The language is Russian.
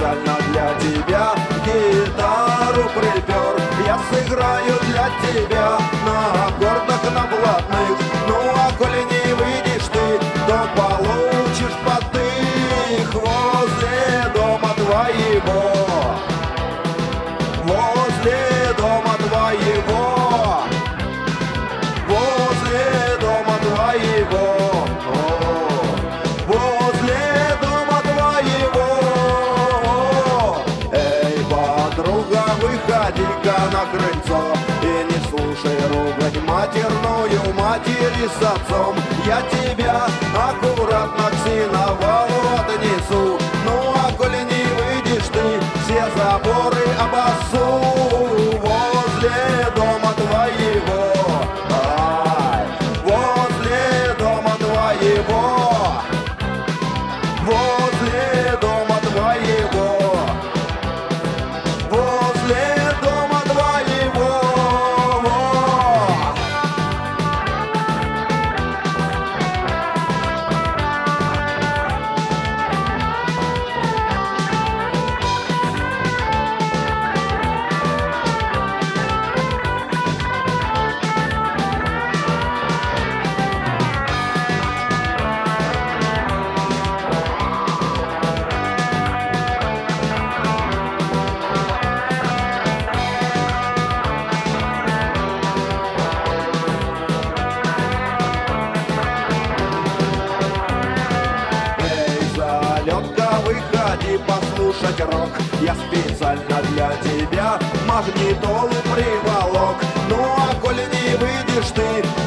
специально для тебя гитару припер. Я сыграю для тебя на аккордах, на блатных. Ну а коли не выйдешь ты, то получишь потых возле дома твоего. Возле дома твоего. Возле дома твоего. Возле дома твоего. Эй, подруга, выходи-ка на крыльцо и не слушай ругань матерную матери с отцом. Я тебя аккуратно к сеновалу отнесу. Ну а коли не выйдешь ты, все заборы обоссу. Возле дома твоего. Ай, возле дома твоего. Возле дома твоего. Возле дома твоего. Выходи послушать рок. Я специально для тебя магнитолу приволок. Ну а коли не выйдешь ты,